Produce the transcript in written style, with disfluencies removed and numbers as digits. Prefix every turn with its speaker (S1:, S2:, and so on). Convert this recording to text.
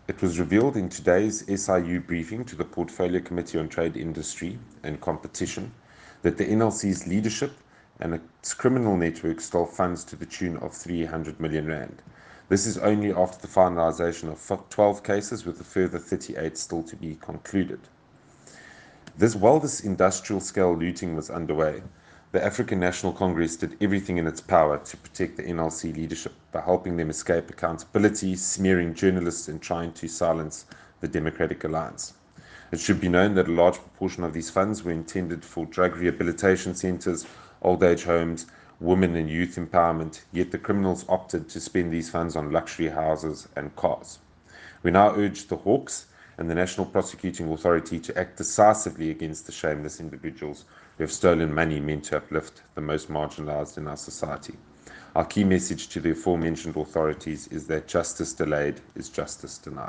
S1: It was revealed in today's SIU briefing to the Portfolio Committee on Trade, Industry and Competition that the NLC's leadership and its criminal network stole funds to the tune of 300 million rand. This is only after the finalization of 12 cases, with a further 38 still to be concluded. While this industrial scale looting was underway, the African National Congress did everything in its power to protect the NLC leadership by helping them escape accountability, smearing journalists, and trying to silence the Democratic Alliance. It should be known that a large proportion of these funds were intended for drug rehabilitation centers, old age homes, women and youth empowerment, yet the criminals opted to spend these funds on luxury houses and cars. We now urge the Hawks and the National Prosecuting Authority to act decisively against the shameless individuals who have stolen money meant to uplift the most marginalized in our society. Our key message to the aforementioned authorities is that justice delayed is justice denied.